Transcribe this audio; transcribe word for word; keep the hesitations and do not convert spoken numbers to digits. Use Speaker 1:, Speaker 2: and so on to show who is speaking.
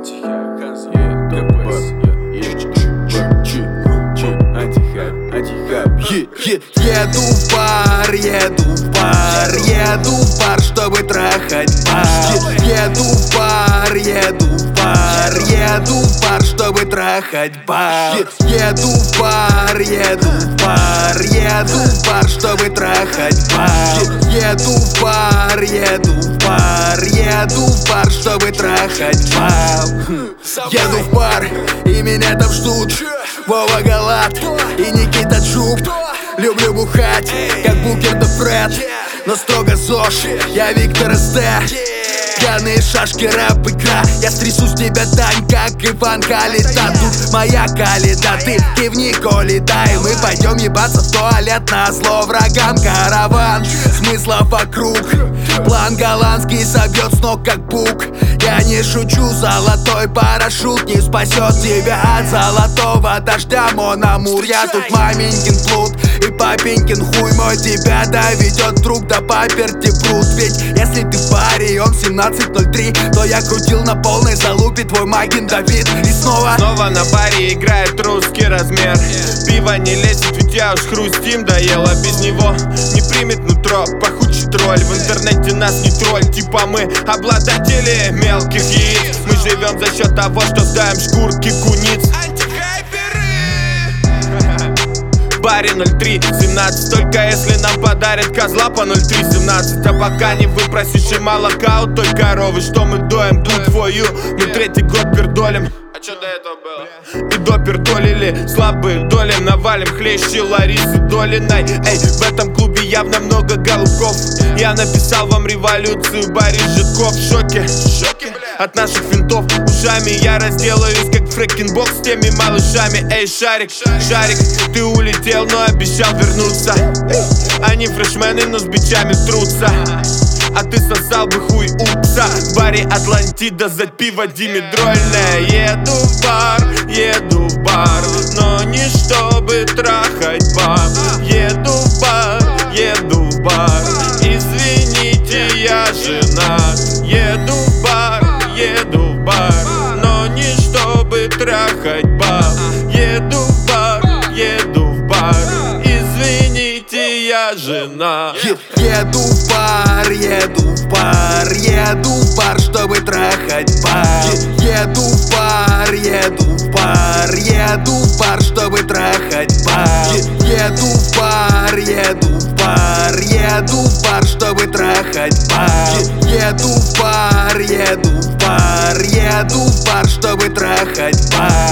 Speaker 1: Антихайп, Ханс, КПС, антихайп, антихайп.
Speaker 2: Еду в бар, еду в бар, еду в бар, чтобы трахать бар. Еду в бар, еду в бар, еду в бар, чтобы трахать бар. Еду в бар, еду в бар, еду в бар, чтобы трахать бар. Еду в бар, еду в бар, еду в бар, чтобы трахать бар. Еду в бар, и меня там ждут Вова Галат и Никита Джуб. Люблю бухать, как Букер да Фред, но строго ЗОЖ, я Виктор СТ. Пьяные шашки, рэп, игра. Я стрясу с тебя тань, как Иван Калита. Тут моя калита, ты кивни, коли да. И мы пойдем ебаться в туалет на зло врагам. Караван смыслов вокруг, план голландский собьет с ног, как бук. Я не шучу, золотой парашют не спасет тебя от золотого дождя, мон Амур. Я тут маменькин плут и папенькин хуй мой тебя доведет друг до паперти пруд. Ведь если ты в баре и он семнадцать ноль три, то я крутил на полной залупе твой Магин Давид. И снова
Speaker 3: Снова на баре играет русский размер. Пиво не лезет, ведь я уж хрустим доела. Без него не примет нутро пахучий тролль. В интернете нас не тролль, типа мы обладатели мелких яиц. Мы живем за счет того, что сдаем шкурки куниц. В баре ноль три семнадцать, только если нам подарят козла по ноль три семнадцать. А пока не выпросишь и молока у той коровы, что мы доем тут твою. Мы третий год пердолим. А чё до этого было? И допердолили, слабые доли навалим. Хлещи Ларисы Долиной. Эй, в этом клубе явно много голубков. Я написал вам революцию, Борис Житков. В шоке, в шоке от наших финтов. Ушами я разделаюсь, как фрэкинбокс с теми малышами. Эй, Шарик, Шарик, ты улетел, но обещал вернуться. Они фрешмены, но с бичами трутся. А ты сосал бы хуй у пса. В баре Атлантида за пиво димедрольное. Еду в бар, еду в бар, но не чтобы трахать баб. Еду в бар, еду в бар, извините, я женат. Еду в бар, еду в бар, но не чтобы трахать баб. Еду в бар, еду в бар, извините, я женат.
Speaker 2: Еду в бар, еду в бар, еду в бар, чтобы трахать бар. Еду в бар, еду в бар, еду в бар, чтобы трахать бар. Еду в бар, еду в бар, еду в бар, чтобы трахать бар. Еду в бар, еду в бар, еду в бар, чтобы трахать бар.